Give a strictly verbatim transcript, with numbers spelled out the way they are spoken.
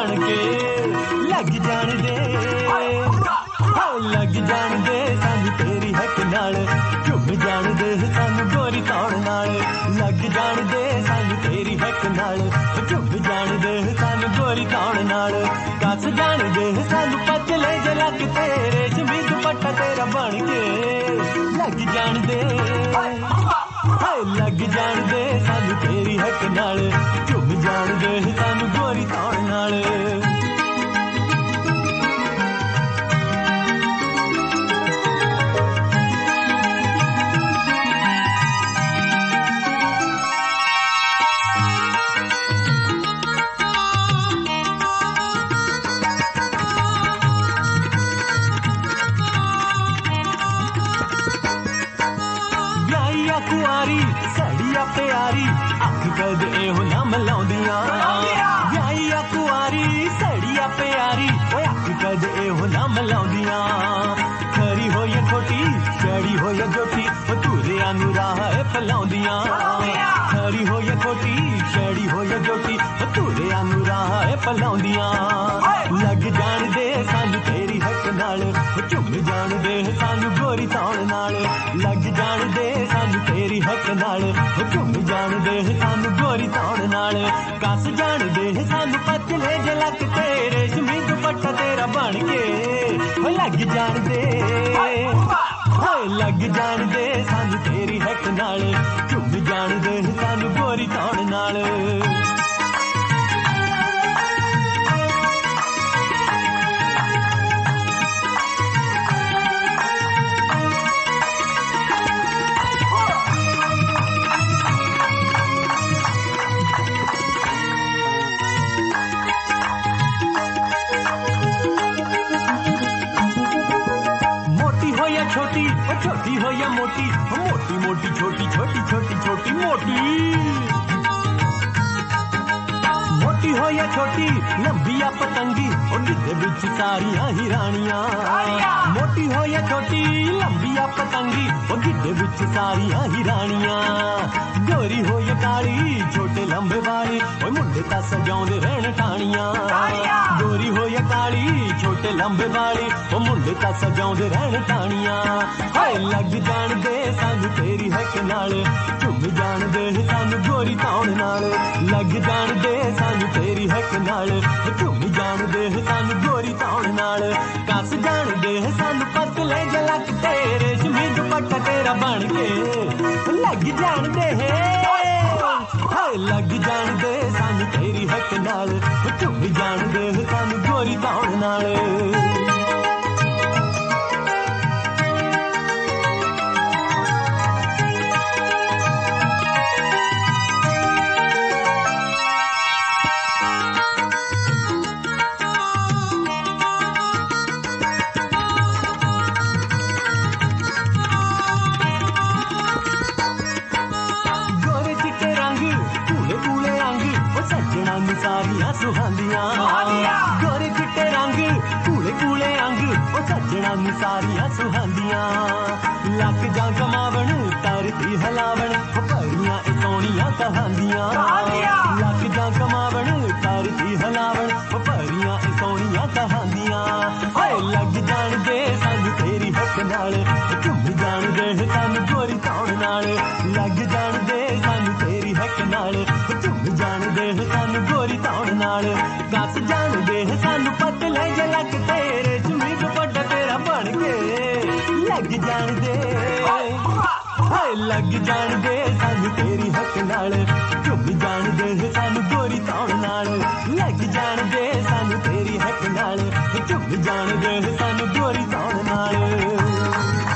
बन के लग जान दे लग जान दे सानू तेरी हक नाल झुम जान दे सानू गोरी तौण नाल लग जान दे सानू तेरी हक नाल झुम जान दे सानू गोरी तौण नाल कस जान दे सानू पतले जलक तेरे जमी दुपट्टा तेरा बन के लग जान दे लग जान दे सानू तेरी हक नाल झुम जान दे सानू गोरी तौण नाल कुआरी सड़िया प्यारी अख कद एहो ना मलाउंदियां व्याहिया कुआरी सड़िया प्यारी ओए अख कद एहो ना मलाउंदियां खरी हो या छोटी चढ़ी हो या जोटी ओ तुरिया नू राह फलाउंदियां खरी हो या छोटी चढ़ी हो या जोटी ओ तुरिया नू राह फलाउंदियां लग जान दे सानू तेरी हक नाल झुम जान दे सानू गोरी तौण नाल लग जान दे सानू तेरी हक नाल झुम जान दे सानू गोरी तौण नाल कस जान दे सानू पतले जलक तेरे जमी दुपट्टा तेरा बन के लग जान दे लग जान दे सानू तेरी हक नाल झुम जान दे सानू गोरी तौण नाल छोटी छोटी हो या मोटी मोटी मोटी छोटी छोटी छोटी छोटी मोटी मोटी हो या छोटी लंबी या पतंगी और गिद्धे विच सारियां ही रानियां मोटी हो या छोटी लंबी या पतंगी और गिद्धे विच सारियां ही रानियां गोरी हो या काली छोटे लंबे वाली और मुंडे ता सजाउंदे रहण टाणियां गोरी हो या काली छोटे लंबे वाली ओ मुंडे ता सजाउंदे रहण टाणियां हाय लग जान दे सानू तेरी हक नाल झुम जान दे सानू गोरी तौण नाल लग जान दे सानू तेरी हक नाल झुम जान दे सानू गोरी तौण नाल कस जान दे सानू पतले जलक तेरे जमी दुपट्टा तेरा बन के लग जान दे हाय लग जान दे सानू तेरी हक नाल झुम जान दे सानू गोरी तौण नाल सारियां सुहांदियां गोरे चिट्टे रंग कूले कूले अंग ओ सजना नी सारियां सुहांदियां लक जां कमावण तरती हलावण ओ परियां ए सोहणियां कहांदियां लक जां कमावण तरती हलावण ओ परियां ए सोहणियां कहांदियां हाय लग जान दे सानू तेरी हक नाल झुम जान दे सानू गोरी तौण नाल लग जान दे सानू तेरी हक नाल झुम जान दे सानू गोरी तौण नाल कस जान दे सानू पतले जलक तेरे जमी दुपट्टा तेरा बन के लग जान दे लग जान दे सानू तेरी हक नाल झुम जान दे सानू गोरी तौण नाल लग जान दे सानू तेरी हक नाल झुम जान दे सानू गोरी तौण नाल